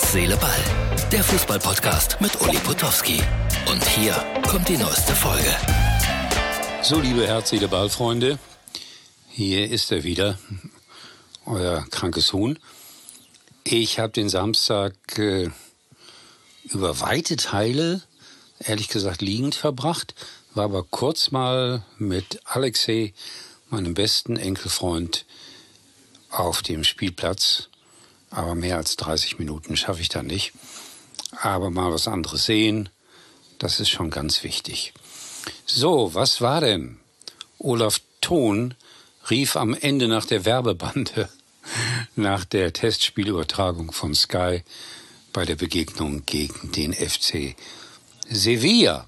Herz, Seele, Ball. Der Fußball-Podcast mit Uli Potowski. Und hier kommt die neueste Folge. So, liebe Herz, Seele, Ball-Freunde, hier ist er wieder, euer krankes Huhn. Ich habe den Samstag über weite Teile, ehrlich gesagt, liegend verbracht, war aber kurz mal mit Alexei, meinem besten Enkelfreund, auf dem Spielplatz. Aber mehr als 30 Minuten schaffe ich da nicht. Aber mal was anderes sehen, das ist schon ganz wichtig. So, was war denn? Olaf Thon rief am Ende nach der Werbebande, nach der Testspielübertragung von Sky bei der Begegnung gegen den FC Sevilla.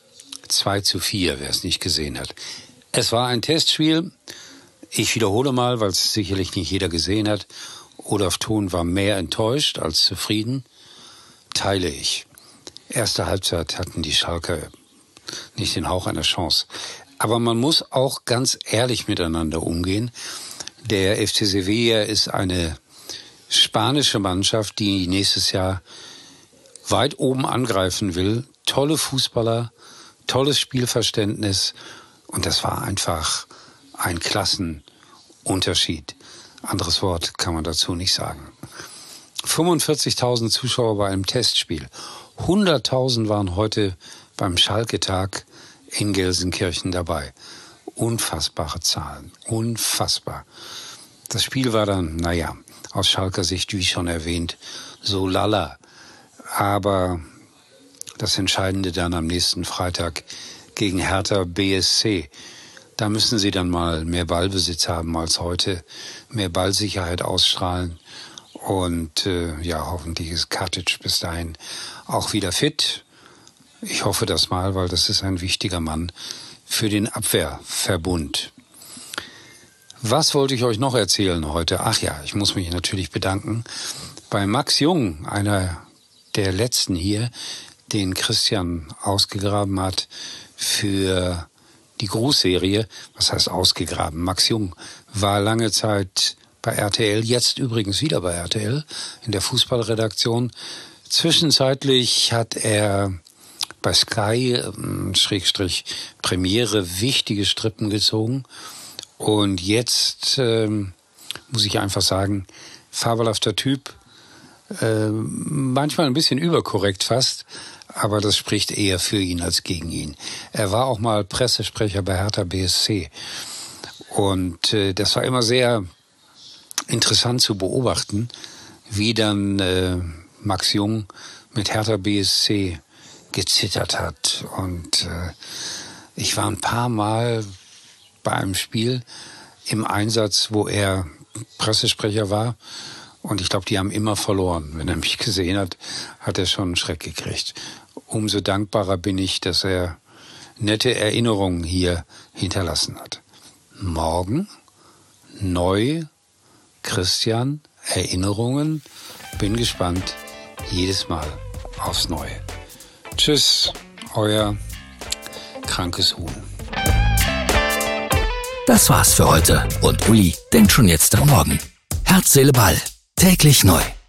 2:4, wer es nicht gesehen hat. Es war ein Testspiel. Ich wiederhole mal, weil es sicherlich nicht jeder gesehen hat. Olaf Thon war mehr enttäuscht als zufrieden. Teile ich. Erste Halbzeit hatten die Schalker nicht den Hauch einer Chance. Aber man muss auch ganz ehrlich miteinander umgehen. Der FC Sevilla ist eine spanische Mannschaft, die nächstes Jahr weit oben angreifen will. Tolle Fußballer, tolles Spielverständnis. Und das war einfach ein Klassenunterschied. Anderes Wort kann man dazu nicht sagen. 45.000 Zuschauer bei einem Testspiel. 100.000 waren heute beim Schalke-Tag in Gelsenkirchen dabei. Unfassbare Zahlen. Unfassbar. Das Spiel war dann, aus Schalker Sicht, wie schon erwähnt, so lala. Aber das Entscheidende dann am nächsten Freitag gegen Hertha BSC. Da müssen sie dann mal mehr Ballbesitz haben als heute, mehr Ballsicherheit ausstrahlen und hoffentlich ist Katic bis dahin auch wieder fit. Ich hoffe das mal, weil das ist ein wichtiger Mann für den Abwehrverbund. Was wollte ich euch noch erzählen heute? Ach ja, ich muss mich natürlich bedanken bei Max Jung, einer der letzten hier, den Christian ausgegraben hat für die Grußserie. Was heißt ausgegraben? Max Jung war lange Zeit bei RTL, jetzt übrigens wieder bei RTL, in der Fußballredaktion. Zwischenzeitlich hat er bei Sky / Premiere wichtige Strippen gezogen. Und jetzt muss ich einfach sagen, fabelhafter Typ, manchmal ein bisschen überkorrekt fast, aber das spricht eher für ihn als gegen ihn. Er war auch mal Pressesprecher bei Hertha BSC. Und das war immer sehr interessant zu beobachten, wie dann Max Jung mit Hertha BSC gezittert hat. Und ich war ein paar Mal bei einem Spiel im Einsatz, wo er Pressesprecher war. Und ich glaube, die haben immer verloren. Wenn er mich gesehen hat, hat er schon einen Schreck gekriegt. Umso dankbarer bin ich, dass er nette Erinnerungen hier hinterlassen hat. Morgen neu Christian, Erinnerungen. Bin gespannt. Jedes Mal aufs Neue. Tschüss, euer krankes Huhn. Das war's für heute. Und Uli denkt schon jetzt am Morgen. Herz, Seele, Ball. Täglich neu.